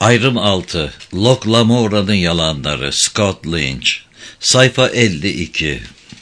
Ayrım 6. Locke Lamora'nın yalanları. Scott Lynch. Sayfa 52.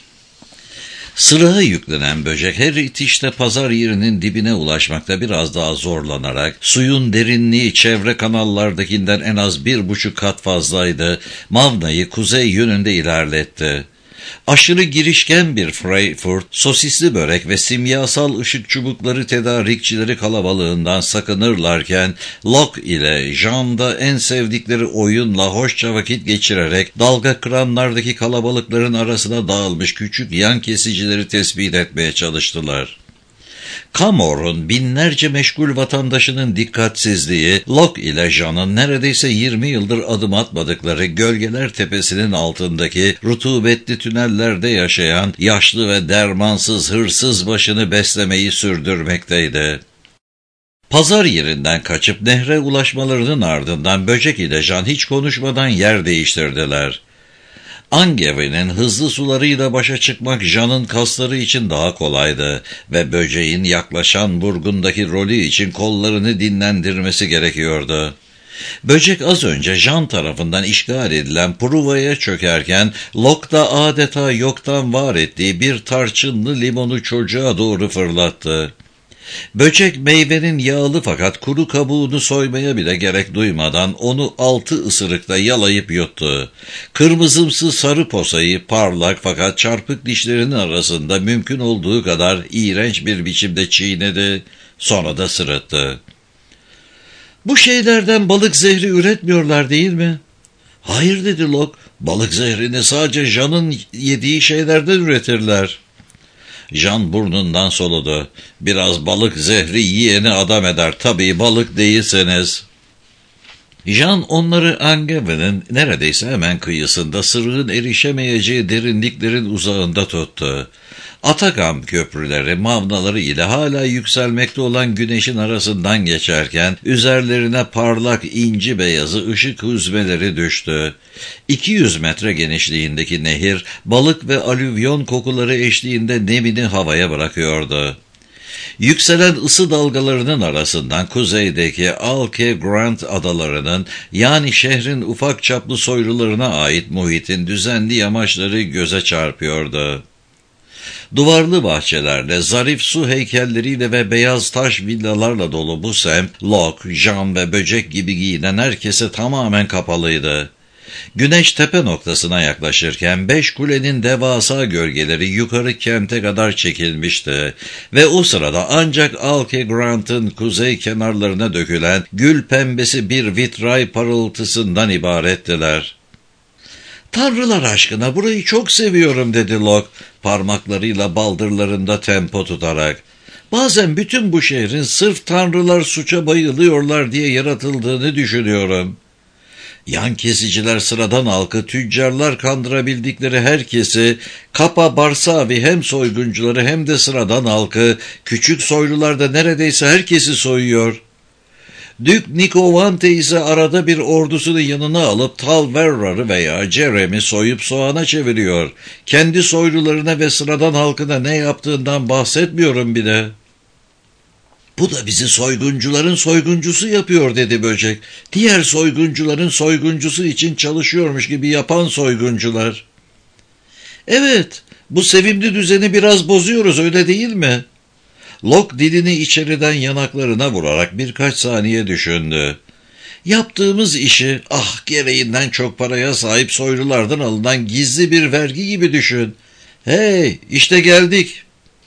Sıraya yüklenen böcek her itişte pazar yerinin dibine ulaşmakta biraz daha zorlanarak suyun derinliği çevre kanallardakinden en az 1,5 kat fazlaydı. Mavna'yı kuzey yönünde ilerletti. Aşırı girişken bir Frankfurt, sosisli börek ve simyasal ışık çubukları tedarikçileri kalabalığından sakınırlarken Locke ile Jean da en sevdikleri oyunla hoşça vakit geçirerek dalga kıranlardaki kalabalıkların arasına dağılmış küçük yan kesicileri tespit etmeye çalıştılar. Camor'un binlerce meşgul vatandaşının dikkatsizliği, Locke ile Jean'ın neredeyse 20 yıldır adım atmadıkları Gölgeler Tepesi'nin altındaki rutubetli tünellerde yaşayan yaşlı ve dermansız hırsız başını beslemeyi sürdürmekteydi. Pazar yerinden kaçıp nehre ulaşmalarının ardından böcek ile Jean hiç konuşmadan yer değiştirdiler. Angevin'in hızlı sularıyla başa çıkmak Jean'ın kasları için daha kolaydı ve böceğin yaklaşan vurgundaki rolü için kollarını dinlendirmesi gerekiyordu. Böcek az önce Jean tarafından işgal edilen Pruva'ya çökerken Locke da adeta yoktan var ettiği bir tarçınlı limonu çocuğa doğru fırlattı. Böcek meyvenin yağlı fakat kuru kabuğunu soymaya bile gerek duymadan onu 6 ısırıkta yalayıp yuttu. Kırmızımsı sarı posayı parlak fakat çarpık dişlerinin arasında mümkün olduğu kadar iğrenç bir biçimde çiğnedi, sonra da sırıttı. "Bu şeylerden balık zehri üretmiyorlar değil mi?" "Hayır," dedi Locke, "balık zehrini sadece Jean'ın yediği şeylerden üretirler." Jean burnundan soludu. "Biraz balık zehri yiyeni adam eder. Tabii balık değilseniz." Jean onları Angevin'in neredeyse hemen kıyısında sırrın erişemeyeceği derinliklerin uzağında tuttu. Atagam köprüleri, mavnaları ile hala yükselmekte olan güneşin arasından geçerken üzerlerine parlak inci beyazı ışık hüzmeleri düştü. 200 metre genişliğindeki nehir balık ve alüvyon kokuları eşliğinde nemini havaya bırakıyordu. Yükselen ısı dalgalarının arasından kuzeydeki Alke Grant adalarının yani şehrin ufak çaplı soylularına ait muhitin düzenli yamaçları göze çarpıyordu. Duvarlı bahçelerle, zarif su heykelleriyle ve beyaz taş villalarla dolu bu semt, Locke, Jean ve böcek gibi giyinen herkese tamamen kapalıydı. Güneş tepe noktasına yaklaşırken 5 kulenin devasa gölgeleri yukarı kente kadar çekilmişti ve o sırada ancak Alke Grant'ın kuzey kenarlarına dökülen gül pembesi bir vitray parıltısından ibarettiler. "Tanrılar aşkına burayı çok seviyorum," dedi Locke, parmaklarıyla baldırlarında tempo tutarak. "Bazen bütün bu şehrin sırf tanrılar suça bayılıyorlar diye yaratıldığını düşünüyorum. Yan kesiciler sıradan halkı, tüccarlar kandırabildikleri herkesi, Kapa Barsavi hem soyguncuları hem de sıradan halkı, küçük soylular da neredeyse herkesi soyuyor. Dük Nikovante ise arada bir ordusunu yanına alıp Talverrar'ı veya Jerem'i soyup soğana çeviriyor. Kendi soylularına ve sıradan halkına ne yaptığından bahsetmiyorum bile." "Bu da bizi soyguncuların soyguncusu yapıyor," dedi böcek. "Diğer soyguncuların soyguncusu için çalışıyormuş gibi yapan soyguncular." "Evet, bu sevimli düzeni biraz bozuyoruz, öyle değil mi?" Locke dilini içeriden yanaklarına vurarak birkaç saniye düşündü. "Yaptığımız işi, gereğinden çok paraya sahip soylulardan alınan gizli bir vergi gibi düşün. Hey, işte geldik."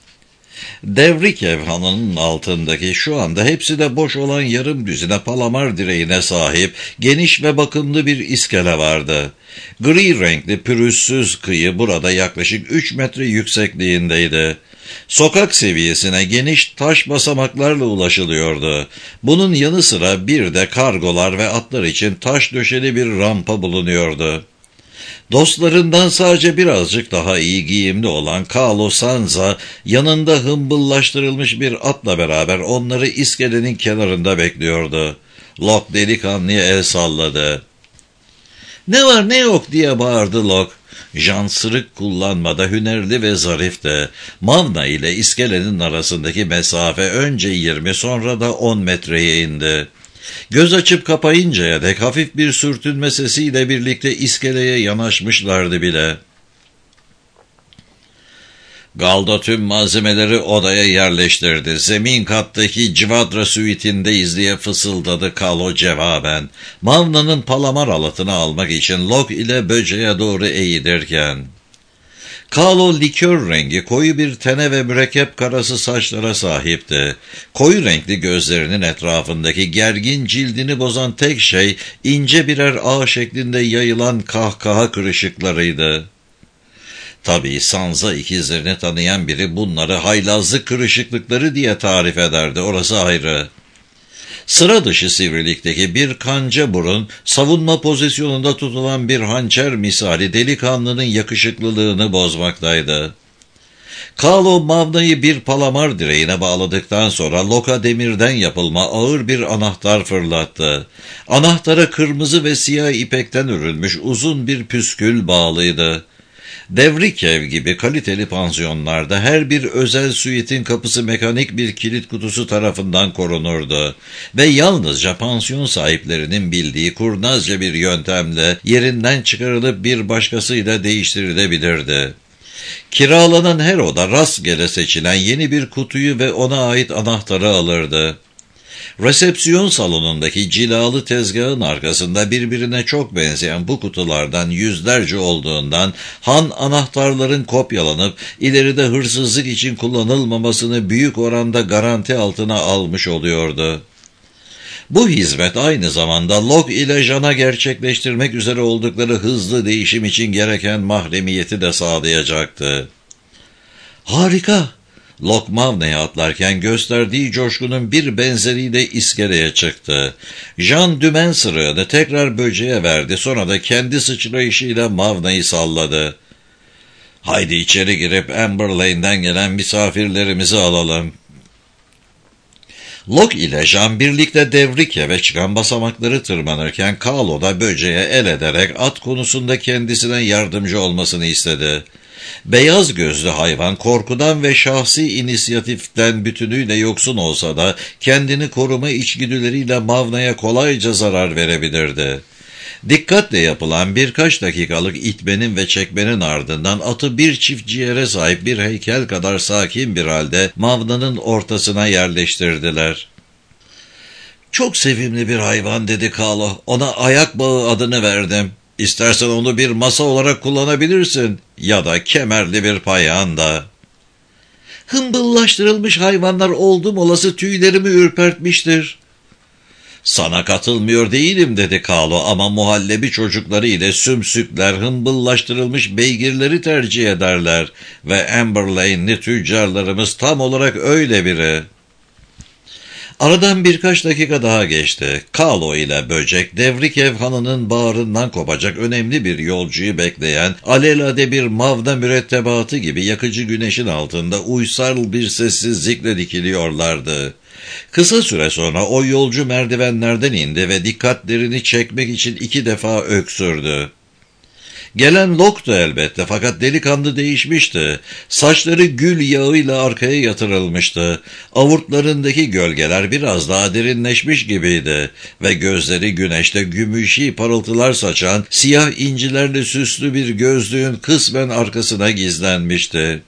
Devrik evhanının altındaki şu anda hepsi de boş olan yarım düzine palamar direğine sahip geniş ve bakımlı bir iskele vardı. Gri renkli pürüzsüz kıyı burada yaklaşık 3 metre yüksekliğindeydi. Sokak seviyesine geniş taş basamaklarla ulaşılıyordu. Bunun yanı sıra bir de kargolar ve atlar için taş döşeli bir rampa bulunuyordu. Dostlarından sadece birazcık daha iyi giyimli olan Carlo Sanza yanında hımbıllaştırılmış bir atla beraber onları iskelenin kenarında bekliyordu. Locke delikanlıya el salladı. "Ne var ne yok," diye bağırdı Locke. Jean sırık kullanmada hünerli ve zarifti. Mavna ile iskelenin arasındaki mesafe önce 20 sonra da 10 metreye indi. Göz açıp kapayıncaya dek hafif bir sürtünme sesiyle birlikte iskeleye yanaşmışlardı bile. Galdo tüm malzemeleri odaya yerleştirdi. Zemin kattaki Civadra suite'indeyiz diye fısıldadı Kalo cevaben. Mavna'nın palamar alatını almak için Locke ile böceğe doğru eğilirken. Kalo likör rengi koyu bir tene ve mürekkep karası saçlara sahipti. Koyu renkli gözlerinin etrafındaki gergin cildini bozan tek şey ince birer ağ şeklinde yayılan kahkaha kırışıklarıydı. Tabii Sansa ikizlerini tanıyan biri bunları haylazlık kırışıklıkları diye tarif ederdi, orası ayrı. Sıra dışı sivrilikteki bir kanca burun, savunma pozisyonunda tutulan bir hançer misali delikanlının yakışıklılığını bozmaktaydı. Kalo Mavna'yı bir palamar direğine bağladıktan sonra Locke'a demirden yapılma ağır bir anahtar fırlattı. Anahtara kırmızı ve siyah ipekten örülmüş uzun bir püskül bağlıydı. Devrikev gibi kaliteli pansiyonlarda her bir özel suite'in kapısı mekanik bir kilit kutusu tarafından korunurdu ve yalnızca pansiyon sahiplerinin bildiği kurnazca bir yöntemle yerinden çıkarılıp bir başkasıyla değiştirilebilirdi. Kiralanan her oda rastgele seçilen yeni bir kutuyu ve ona ait anahtarı alırdı. Resepsiyon salonundaki cilalı tezgahın arkasında birbirine çok benzeyen bu kutulardan yüzlerce olduğundan Han anahtarların kopyalanıp ileride hırsızlık için kullanılmamasını büyük oranda garanti altına almış oluyordu. Bu hizmet aynı zamanda Locke ile Jan'a gerçekleştirmek üzere oldukları hızlı değişim için gereken mahremiyeti de sağlayacaktı. "Harika!" Locke Mavna'ya atlarken gösterdiği coşkunun bir benzeriyle iskeleye çıktı. Jan dümen sırığını tekrar böceğe verdi, sonra da kendi sıçrayışıyla Mavna'yı salladı. "Haydi içeri girip Amber Lane'den gelen misafirlerimizi alalım." Locke ile Jan birlikte Devrike'ye çıkan basamakları tırmanırken Kalo da böceğe el ederek at konusunda kendisine yardımcı olmasını istedi. Beyaz gözlü hayvan korkudan ve şahsi inisiyatiften bütünüyle yoksun olsa da kendini koruma içgüdüleriyle Mavna'ya kolayca zarar verebilirdi. Dikkatle yapılan birkaç dakikalık itmenin ve çekmenin ardından atı bir çift ciğere sahip bir heykel kadar sakin bir halde Mavna'nın ortasına yerleştirdiler. "Çok sevimli bir hayvan," dedi Kalo. "Ona ayak bağı adını verdim. İstersen onu bir masa olarak kullanabilirsin ya da kemerli bir payanda." "Hımbıllaştırılmış hayvanlar oldum olası tüylerimi ürpertmiştir." "Sana katılmıyor değilim," dedi Kalo, "ama muhallebi çocukları ile sümsükler hımbıllaştırılmış beygirleri tercih ederler ve Amber Lane'li tüccarlarımız tam olarak öyle biri." Aradan birkaç dakika daha geçti. Kalo ile böcek, Devrikev hanının bağrından kopacak önemli bir yolcuyu bekleyen, alelade bir Mavna mürettebatı gibi yakıcı güneşin altında uysal bir sessizlikle dikiliyorlardı. Kısa süre sonra o yolcu merdivenlerden indi ve dikkatlerini çekmek için 2 defa öksürdü. Gelen Locke'tu elbette, fakat delikanlı değişmişti. Saçları gül yağıyla arkaya yatırılmıştı. Avurtlarındaki gölgeler biraz daha derinleşmiş gibiydi ve gözleri güneşte gümüşi parıltılar saçan siyah incilerle süslü bir gözlüğün kısmen arkasına gizlenmişti.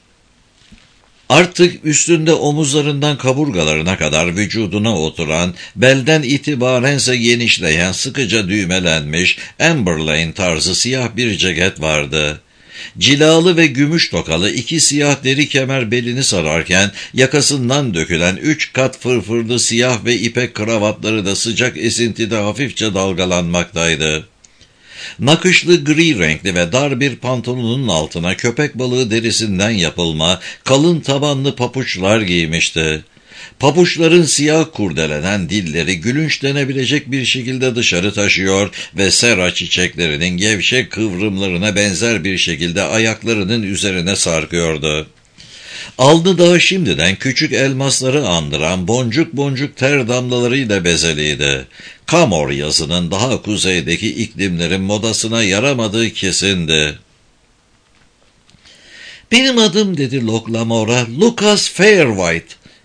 Artık üstünde omuzlarından kaburgalarına kadar vücuduna oturan, belden itibarense genişleyen, sıkıca düğmelenmiş, Amber Lane tarzı siyah bir ceket vardı. Cilalı ve gümüş tokalı 2 siyah deri kemer belini sararken, yakasından dökülen 3 kat fırfırlı siyah ve ipek kravatları da sıcak esintide hafifçe dalgalanmaktaydı. Nakışlı gri renkli ve dar bir pantolonun altına köpek balığı derisinden yapılma kalın tabanlı papuçlar giymişti. Papuçların siyah kurdelenen dilleri gülünç denebilecek bir şekilde dışarı taşıyor ve sera çiçeklerinin gevşek kıvrımlarına benzer bir şekilde ayaklarının üzerine sarkıyordu. Alnı dağı şimdiden küçük elmasları andıran boncuk boncuk ter damlalarıyla bezeliydi. Kamor yazının daha kuzeydeki iklimlerin modasına yaramadığı kesindi. "Benim adım," dedi Locke Lamore'a, "Lucas Fairwhite.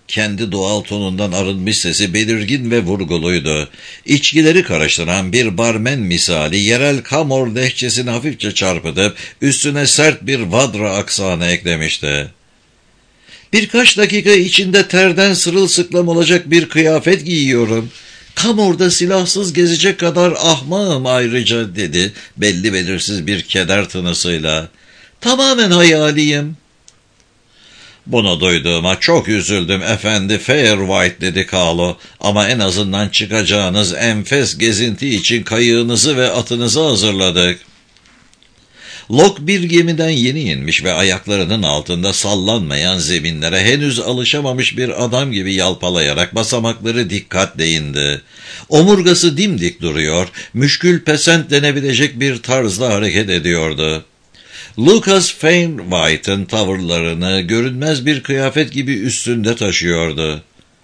Kendi doğal tonundan arınmış sesi belirgin ve vurguluydu. İçkileri karıştıran bir barmen misali yerel Kamor lehçesini hafifçe çarpıtıp üstüne sert bir Vadra aksanı eklemişti. Birkaç dakika içinde terden sırılsıklam olacak bir kıyafet giyiyorum. Kamor'da silahsız gezecek kadar ahmağım ayrıca dedi belli belirsiz bir keder tınısıyla. Tamamen hayaliyim. Bunu duyduğuma çok üzüldüm efendi Fairwhite dedi Carlo, ama en azından çıkacağınız enfes gezinti için kayığınızı ve atınızı hazırladık. Locke bir gemiden yeni inmiş ve ayaklarının altında sallanmayan zeminlere henüz alışamamış bir adam gibi yalpalayarak basamakları dikkatle indi. Omurgası dimdik duruyor, müşkül pesent denebilecek bir tarzda hareket ediyordu. Lucas Fairwhite'ın tavırlarını görünmez bir kıyafet gibi üstünde taşıyordu.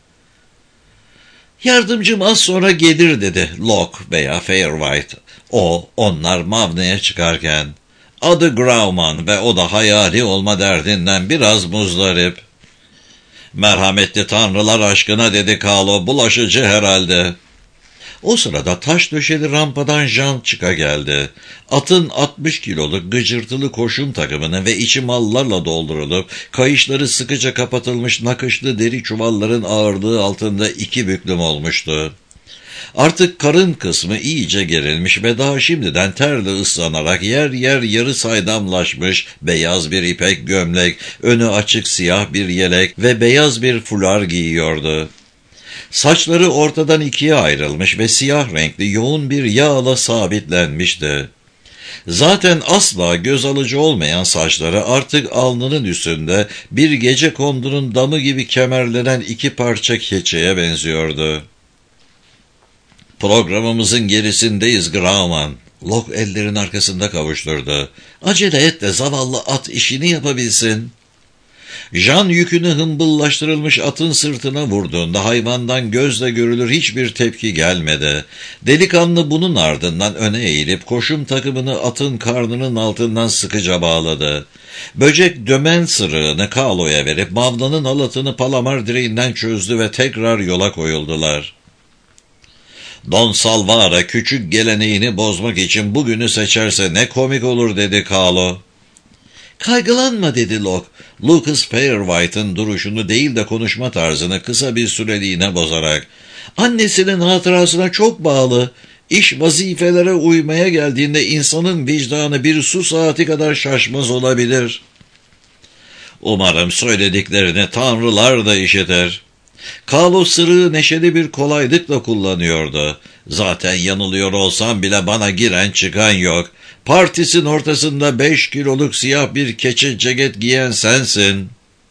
Yardımcım az sonra gelir dedi Locke veya Fairwhite. Onlar Mavna'ya çıkarken. Adı Grauman ve o da hayali olma derdinden biraz muzdarip. Merhametli tanrılar aşkına dedi Carlo, bulaşıcı herhalde. O sırada taş döşeli rampadan Jean çıka geldi. Atın 60 kiloluk gıcırtılı koşum takımını ve içi mallarla doldurulup kayışları sıkıca kapatılmış nakışlı deri çuvalların ağırlığı altında 2 büklüm olmuştu. Artık karın kısmı iyice gerilmiş ve daha şimdiden terle ıslanarak yer yer yarı saydamlaşmış beyaz bir ipek gömlek, önü açık siyah bir yelek ve beyaz bir fular giyiyordu. Saçları ortadan ikiye ayrılmış ve siyah renkli yoğun bir yağla sabitlenmişti. Zaten asla göz alıcı olmayan saçları artık alnının üstünde bir gecekondunun damı gibi kemerlenen 2 parça keçeye benziyordu. Programımızın gerisindeyiz Grauman. Locke ellerin arkasında kavuşturdu. Acele et de zavallı at işini yapabilsin. Jean yükünü hımbıllaştırılmış atın sırtına vurduğunda hayvandan gözle görülür hiçbir tepki gelmedi. Delikanlı bunun ardından öne eğilip koşum takımını atın karnının altından sıkıca bağladı. Böcek dömen sırığını Carlo'ya verip Mavna'nın halatını palamar direğinden çözdü ve tekrar yola koyuldular. Don Salvara küçük geleneğini bozmak için bugünü seçerse ne komik olur dedi Carlo. Kaygılanma dedi Locke. Lucas Fairwhite'ın duruşunu değil de konuşma tarzını kısa bir süreliğine bozarak. Annesinin hatırasına çok bağlı. İş vazifelere uymaya geldiğinde insanın vicdanı bir su saati kadar şaşmaz olabilir. Umarım söylediklerini tanrılar da işiter. Carlo sırığı neşeli bir kolaylıkla kullanıyordu. Zaten yanılıyor olsam bile bana giren çıkan yok. Partisin ortasında 5 kiloluk siyah bir keçe ceket giyen sensin.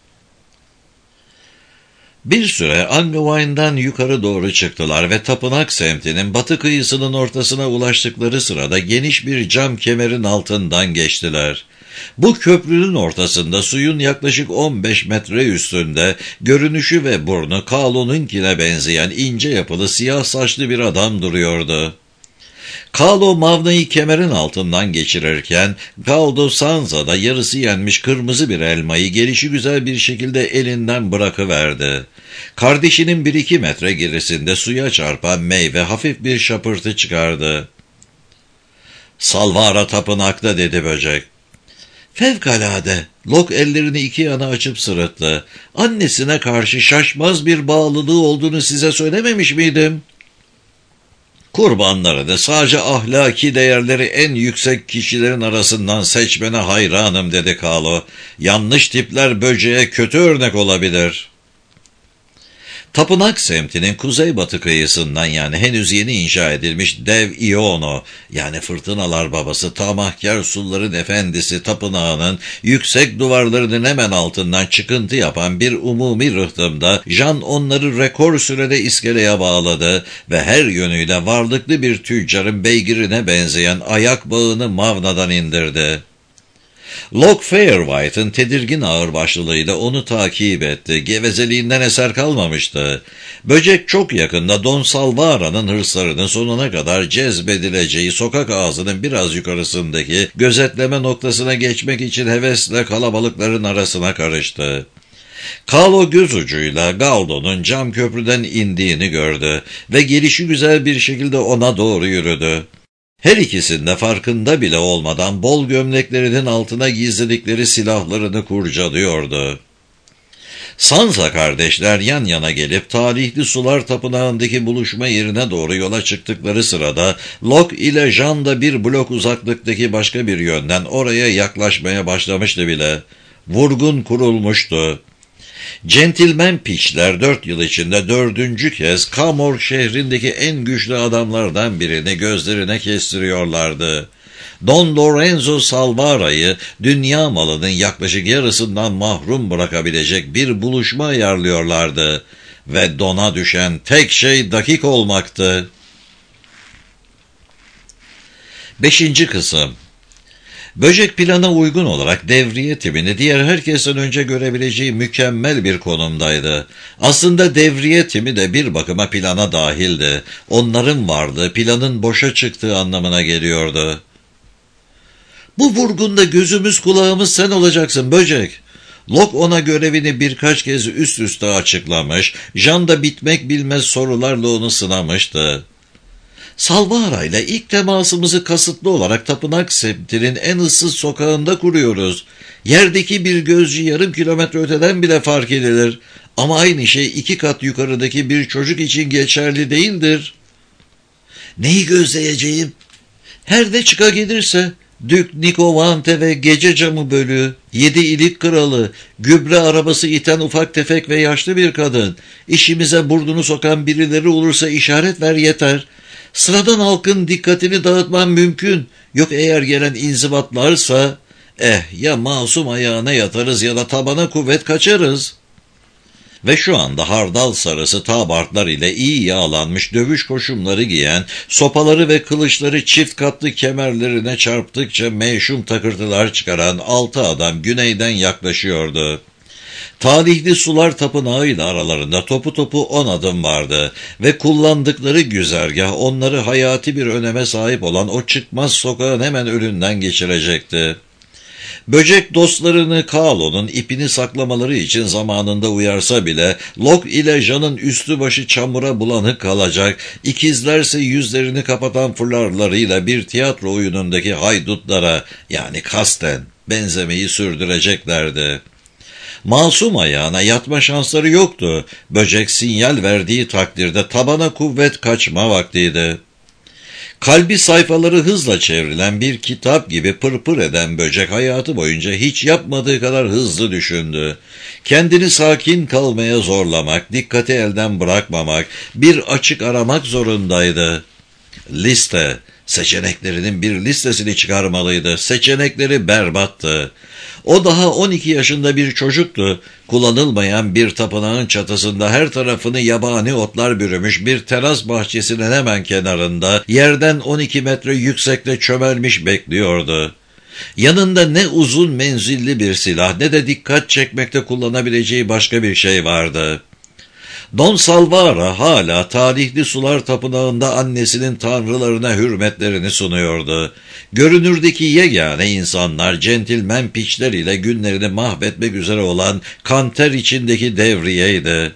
Bir süre Anglewine'dan yukarı doğru çıktılar ve tapınak semtinin batı kıyısının ortasına ulaştıkları sırada geniş bir cam kemerin altından geçtiler. Bu köprünün ortasında suyun yaklaşık 15 metre üstünde görünüşü ve burnu Carlo'nunkine benzeyen ince yapılı siyah saçlı bir adam duruyordu. Carlo Mavna'yı kemerin altından geçirirken Galdo Sanza'da yarısı yenmiş kırmızı bir elmayı gelişigüzel bir şekilde elinden bırakıverdi. Kardeşinin 1-2 metre gerisinde suya çarpan meyve hafif bir şapırtı çıkardı. "Salvara tapınakta," dedi böcek. "Fevkalade." Locke ellerini iki yana açıp sırıttı. "Annesine karşı şaşmaz bir bağlılığı olduğunu size söylememiş miydim?" "Kurbanları da sadece ahlaki değerleri en yüksek kişilerin arasından seçmene hayranım," dedi Carlo. "Yanlış tipler böceğe kötü örnek olabilir." Tapınak semtinin kuzeybatı kıyısından, yani henüz yeni inşa edilmiş dev Iono, yani fırtınalar babası, tamahkar suların efendisi tapınağının yüksek duvarlarının hemen altından çıkıntı yapan bir umumi rıhtımda Jean onları rekor sürede iskeleye bağladı ve her yönüyle varlıklı bir tüccarın beygirine benzeyen ayak bağını Mavna'dan indirdi. Locke Fairwhite'ın tedirgin ağırbaşlılığıyla onu takip etti. Gevezeliğinden eser kalmamıştı. Böcek çok yakında Don Salvara'nın hırslarının sonuna kadar cezbedileceği sokak ağzının biraz yukarısındaki gözetleme noktasına geçmek için hevesle kalabalıkların arasına karıştı. Carlo göz ucuyla Galdo'nun cam köprüden indiğini gördü ve gelişigüzel bir şekilde ona doğru yürüdü. Her ikisinde farkında bile olmadan bol gömleklerinin altına gizledikleri silahlarını kurcalıyordu. Sansa kardeşler yan yana gelip Talihli Sular Tapınağı'ndaki buluşma yerine doğru yola çıktıkları sırada Locke ile Jean da bir blok uzaklıktaki başka bir yönden oraya yaklaşmaya başlamıştı bile. Vurgun kurulmuştu. Centilmen piçler 4 yıl içinde 4. kez Camor şehrindeki en güçlü adamlardan birini gözlerine kestiriyorlardı. Don Lorenzo Salvara'yı dünya malının yaklaşık yarısından mahrum bırakabilecek bir buluşma ayarlıyorlardı ve Don'a düşen tek şey dakik olmaktı. 5. kısım. Böcek plana uygun olarak devriye timini diğer herkesten önce görebileceği mükemmel bir konumdaydı. Aslında devriye timi de bir bakıma plana dahildi. Onların varlığı planın boşa çıktığı anlamına geliyordu. "Bu vurgunda gözümüz kulağımız sen olacaksın Böcek." Locke ona görevini birkaç kez üst üste açıklamış, Jean da bitmek bilmez sorularla onu sınamıştı. "Salvara ile ilk temasımızı kasıtlı olarak tapınak semtinin en ıssız sokağında kuruyoruz. Yerdeki bir gözcü yarım kilometre öteden bile fark edilir. Ama aynı şey 2 kat yukarıdaki bir çocuk için geçerli değildir." "Neyi gözleyeceğim?" "Her ne çıka gelirse. Dük Nikovante ve gece camı bölüğü, 7 ilik kralı, gübre arabası iten ufak tefek ve yaşlı bir kadın. İşimize burnunu sokan birileri olursa işaret ver yeter. Sıradan halkın dikkatini dağıtman mümkün. Yok eğer gelen inzibatlarsa, ya masum ayağına yatarız ya da tabana kuvvet kaçarız." Ve şu anda hardal sarısı tabartlar ile iyi yağlanmış dövüş koşumları giyen, sopaları ve kılıçları çift katlı kemerlerine çarptıkça meşhum takırtılar çıkaran 6 adam güneyden yaklaşıyordu. Talihli Sular Tapınağı ile aralarında topu 10 adım vardı ve kullandıkları güzergah onları hayati bir öneme sahip olan o çıkmaz sokağın hemen önünden geçirecekti. Böcek dostlarını Carlo'nun ipini saklamaları için zamanında uyarsa bile Locke ile Jean'ın üstü başı çamura bulanık kalacak, ikizlerse yüzlerini kapatan fırlarlarıyla bir tiyatro oyunundaki haydutlara yani kasten benzemeyi sürdüreceklerdi. Masum ayağına yatma şansları yoktu. Böcek sinyal verdiği takdirde tabana kuvvet kaçma vaktiydi. Kalbi sayfaları hızla çevrilen bir kitap gibi pırpır eden Böcek hayatı boyunca hiç yapmadığı kadar hızlı düşündü. Kendini sakin kalmaya zorlamak, dikkati elden bırakmamak, bir açık aramak zorundaydı. Liste, seçeneklerinin bir listesini çıkarmalıydı. Seçenekleri berbattı. O daha 12 yaşında bir çocuktu. Kullanılmayan bir tapınağın çatısında her tarafını yabani otlar bürümüş bir teras bahçesinin hemen kenarında yerden 12 metre yüksekte çömelmiş bekliyordu. Yanında ne uzun menzilli bir silah ne de dikkat çekmekte kullanabileceği başka bir şey vardı. Don Salvara hala Talihli Sular Tapınağı'nda annesinin tanrılarına hürmetlerini sunuyordu. Görünürdeki yegane insanlar centilmen piçler ile günlerini mahvetmek üzere olan kanter içindeki devriyeydi.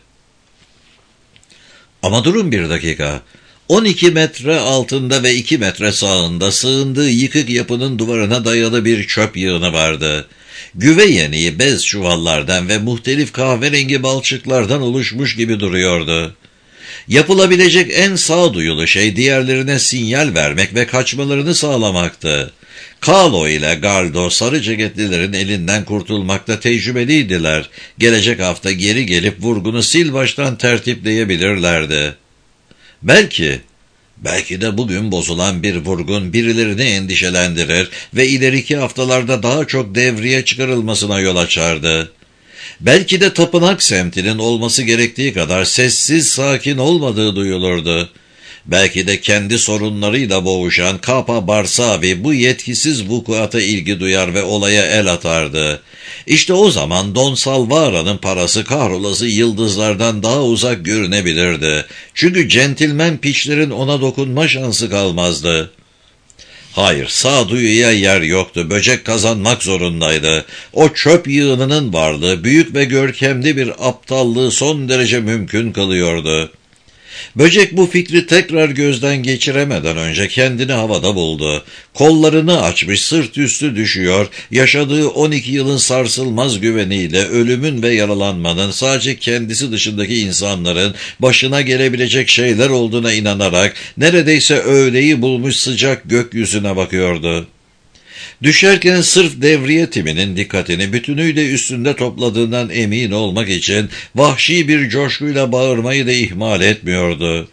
Ama durun bir dakika. 12 metre altında ve 2 metre sağında sığındığı yıkık yapının duvarına dayalı bir çöp yığını vardı. Güve yeniği bez çuvallardan ve muhtelif kahverengi balçıklardan oluşmuş gibi duruyordu. Yapılabilecek en sağduyulu şey diğerlerine sinyal vermek ve kaçmalarını sağlamaktı. Carlo ile Galdo sarı ceketlilerin elinden kurtulmakta tecrübeliydiler. Gelecek hafta geri gelip vurgunu sil baştan tertipleyebilirlerdi. Belki de bugün bozulan bir vurgun birilerini endişelendirir ve ileriki haftalarda daha çok devriye çıkarılmasına yol açardı. Belki de tapınak semtinin olması gerektiği kadar sessiz sakin olmadığı duyulurdu. Belki de kendi sorunlarıyla boğuşan Kapa Barsavi bu yetkisiz vukuata ilgi duyar ve olaya el atardı. İşte o zaman Don Salvara'nın parası kahrolası yıldızlardan daha uzak görünebilirdi. Çünkü centilmen piçlerin ona dokunma şansı kalmazdı. Hayır, sağduyuya yer yoktu. Böcek kazanmak zorundaydı. O çöp yığınının varlığı büyük ve görkemli bir aptallığı son derece mümkün kılıyordu. Böcek bu fikri tekrar gözden geçiremeden önce kendini havada buldu. Kollarını açmış, sırt üstü düşüyor, yaşadığı 12 yılın sarsılmaz güveniyle ölümün ve yaralanmanın sadece kendisi dışındaki insanların başına gelebilecek şeyler olduğuna inanarak neredeyse öğleyi bulmuş sıcak gökyüzüne bakıyordu. Düşerken sırf devriye timinin dikkatini bütünüyle üstünde topladığından emin olmak için vahşi bir coşkuyla bağırmayı da ihmal etmiyordu.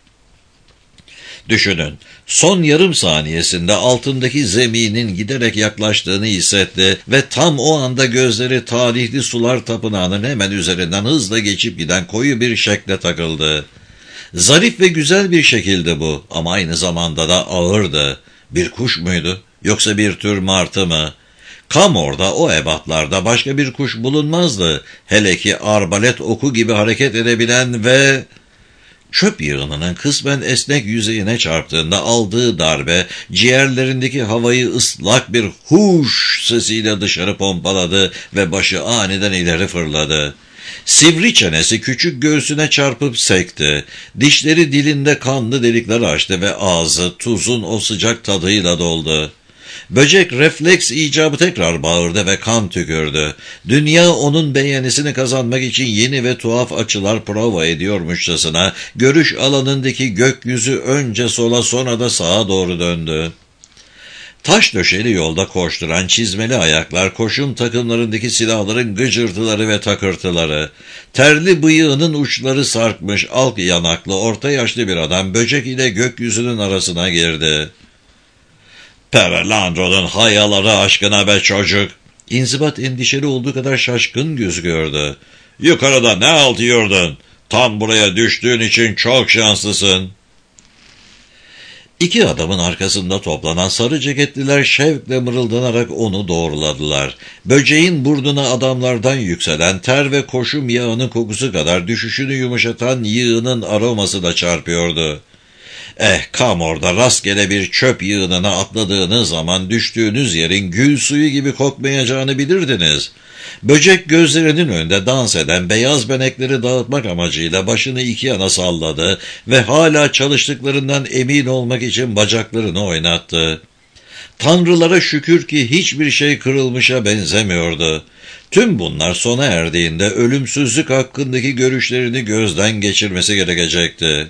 Düşünün, son yarım saniyesinde altındaki zeminin giderek yaklaştığını hissetti ve tam o anda gözleri tarihli sular tapınağının hemen üzerinden hızla geçip giden koyu bir şekle takıldı. Zarif ve güzel bir şekilde bu ama aynı zamanda da ağırdı. Bir kuş muydu? Yoksa bir tür martı mı? Kamor'da o ebatlarda başka bir kuş bulunmazdı. Hele ki arbalet oku gibi hareket edebilen ve... Çöp yığınının kısmen esnek yüzeyine çarptığında aldığı darbe, ciğerlerindeki havayı ıslak bir huş sesiyle dışarı pompaladı ve başı aniden ileri fırladı. Sivri çenesi küçük göğsüne çarpıp sekti. Dişleri dilinde kanlı delikler açtı ve ağzı tuzun o sıcak tadıyla doldu. Böcek refleks icabı tekrar bağırdı ve kan tükürdü. Dünya onun beğenisini kazanmak için yeni ve tuhaf açılar prova ediyormuşçasına görüş alanındaki gökyüzü önce sola sonra da sağa doğru döndü. Taş döşeli yolda koşturan çizmeli ayaklar, koşum takımlarındaki silahların gıcırtıları ve takırtıları, terli bıyığının uçları sarkmış alk yanaklı orta yaşlı bir adam böcek ile gökyüzünün arasına girdi. "Perelandro'nun hayaları aşkına be çocuk!" İnzibat endişeli olduğu kadar şaşkın gözüküyordu. "Yukarıda ne halt yiyordun? Tam buraya düştüğün için çok şanslısın." İki adamın arkasında toplanan sarı ceketliler şevkle mırıldanarak onu doğruladılar. Böceğin burnuna adamlardan yükselen ter ve koşum yağının kokusu kadar düşüşünü yumuşatan yığının aroması da çarpıyordu. Kamor'da rastgele bir çöp yığınına atladığınız zaman düştüğünüz yerin gül suyu gibi kokmayacağını bilirdiniz. Böcek gözlerinin önünde dans eden beyaz benekleri dağıtmak amacıyla başını iki yana salladı ve hala çalıştıklarından emin olmak için bacaklarını oynattı. Tanrılara şükür ki hiçbir şey kırılmışa benzemiyordu. Tüm bunlar sona erdiğinde ölümsüzlük hakkındaki görüşlerini gözden geçirmesi gerekecekti.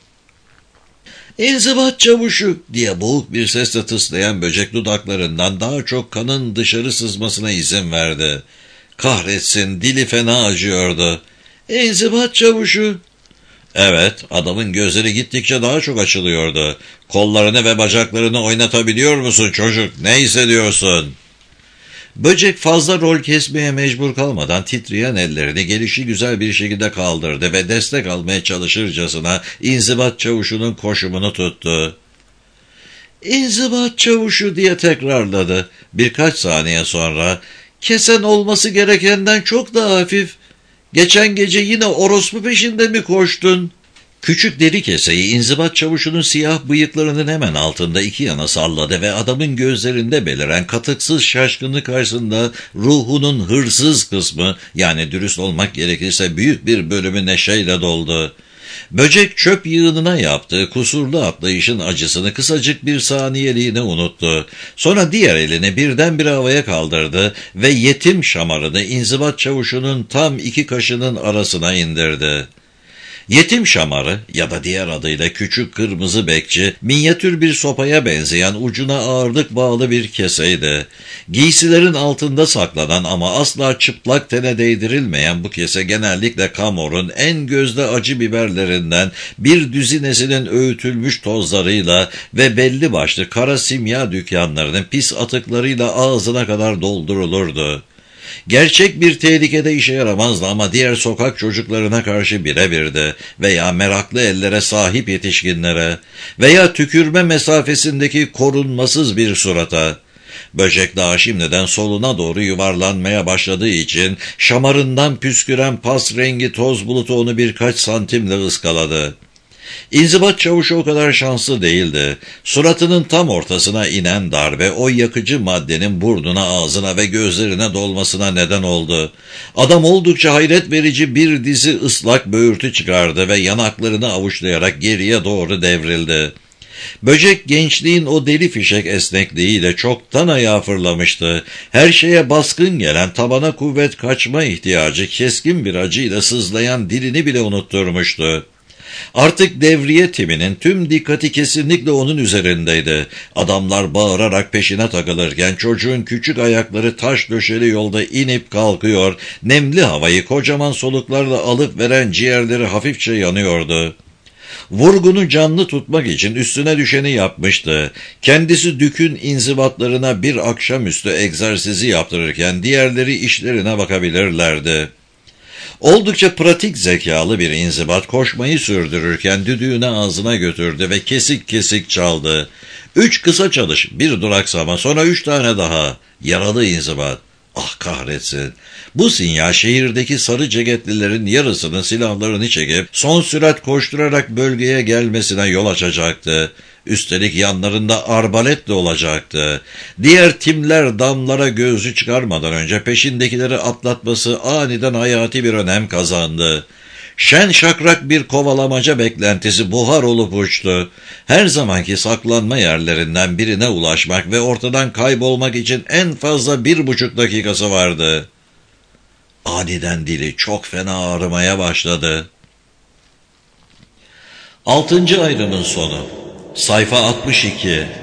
"İnzibat çavuşu!" diye boğuk bir sesle tıslayan böcek dudaklarından daha çok kanın dışarı sızmasına izin verdi. Kahretsin, dili fena acıyordu. "İnzibat çavuşu!" Evet, adamın gözleri gittikçe daha çok açılıyordu. "Kollarını ve bacaklarını oynatabiliyor musun çocuk? Ne hissediyorsun?" Böcek fazla rol kesmeye mecbur kalmadan titreyen ellerini gelişigüzel bir şekilde kaldırdı ve destek almaya çalışırcasına inzibat çavuşunun koşumunu tuttu. "İnzibat çavuşu!" diye tekrarladı. Birkaç saniye sonra, "Kesen olması gerekenden çok daha hafif. Geçen gece yine orospu peşinde mi koştun?" Küçük deri keseyi inzibat çavuşunun siyah bıyıklarının hemen altında iki yana salladı ve adamın gözlerinde beliren katıksız şaşkınlık karşısında ruhunun hırsız kısmı, yani dürüst olmak gerekirse büyük bir bölümü neşeyle doldu. Böcek çöp yığınına yaptığı kusurlu atlayışın acısını kısacık bir saniyeliğine unuttu. Sonra diğer elini birdenbire havaya kaldırdı ve yetim şamarını inzibat çavuşunun tam iki kaşının arasına indirdi. Yetim şamarı ya da diğer adıyla küçük kırmızı bekçi, minyatür bir sopaya benzeyen ucuna ağırlık bağlı bir keseydi. Giysilerin altında saklanan ama asla çıplak tene değdirilmeyen bu kese genellikle Kamor'un en gözde acı biberlerinden bir düzinesinin öğütülmüş tozlarıyla ve belli başlı kara simya dükkanlarının pis atıklarıyla ağzına kadar doldurulurdu. Gerçek bir tehlikede işe yaramazdı ama diğer sokak çocuklarına karşı birebirdi veya meraklı ellere sahip yetişkinlere veya tükürme mesafesindeki korunmasız bir surata. Böcek daha şimdiden soluna doğru yuvarlanmaya başladığı için şamarından püsküren pas rengi toz bulutu onu birkaç santimle ıskaladı. İnzibat çavuşu o kadar şanslı değildi. Suratının tam ortasına inen darbe o yakıcı maddenin burnuna, ağzına ve gözlerine dolmasına neden oldu. Adam oldukça hayret verici bir dizi ıslak böğürtü çıkardı ve yanaklarını avuçlayarak geriye doğru devrildi. Böcek gençliğin o deli fişek esnekliğiyle çoktan ayağa fırlamıştı. Her şeye baskın gelen, tabana kuvvet kaçma ihtiyacı keskin bir acıyla sızlayan dilini bile unutturmuştu. Artık devriye timinin tüm dikkati kesinlikle onun üzerindeydi. Adamlar bağırarak peşine takılırken çocuğun küçük ayakları taş döşeli yolda inip kalkıyor, nemli havayı kocaman soluklarla alıp veren ciğerleri hafifçe yanıyordu. Vurgunu canlı tutmak için üstüne düşeni yapmıştı. Kendisi Dük'ün inzibatlarına bir akşamüstü egzersizi yaptırırken diğerleri işlerine bakabilirlerdi. Oldukça pratik zekalı bir inzibat koşmayı sürdürürken düdüğünü ağzına götürdü ve kesik kesik çaldı. 3 kısa çalış, bir duraksama, sonra 3 tane daha. Yaralı inzibat. Ah kahretsin. Bu sinyal şehirdeki sarı ceketlilerin yarısının silahlarını çekip son sürat koşturarak bölgeye gelmesine yol açacaktı. Üstelik yanlarında arbalet de olacaktı. Diğer timler damlara gözü çıkarmadan önce peşindekileri atlatması aniden hayati bir önem kazandı. Şen şakrak bir kovalamaca beklentisi buhar olup uçtu. Her zamanki saklanma yerlerinden birine ulaşmak ve ortadan kaybolmak için en fazla 1,5 dakikası vardı. Aniden dili çok fena ağrımaya başladı. 6. ayrımın sonu. Sayfa 62.